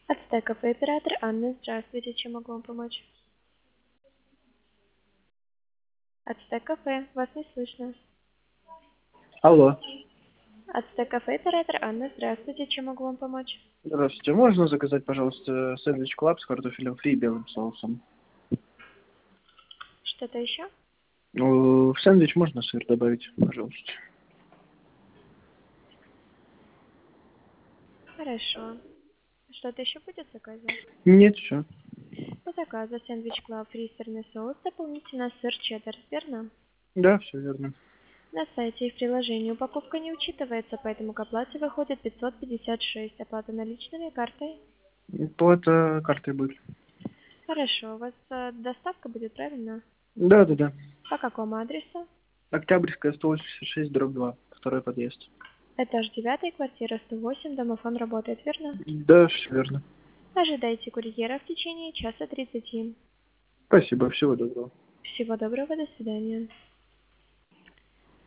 Ацтек кафе, оператор Анна. Здравствуйте, чем могу вам помочь? Ацтек кафе, вас не слышно. Алло. Ацтек кафе, оператор Анна. Здравствуйте, чем могу вам помочь? Здравствуйте. Можно заказать, пожалуйста, сэндвич клаб с картофелем фри и белым соусом? Что-то еще? Ну, в сэндвич можно сыр добавить, пожалуйста? Хорошо. Что-то еще будет заказывать? Нет, все. По заказу сэндвич клаб, фри, сырный соус, дополнительно сыр чеддер, верно? Да, все верно. На сайте и в приложении упаковка не учитывается, поэтому к оплате выходит 556. Оплата наличными картой. Плата картой будет. Хорошо, у вас доставка будет, правильно? Да. По какому адресу? Октябрьская, 186, дробь 2, второй подъезд. Этаж 9, квартира 108, домофон работает, верно? Да, все верно. Ожидайте курьера в течение часа 30. Спасибо, всего доброго. Всего доброго, до свидания.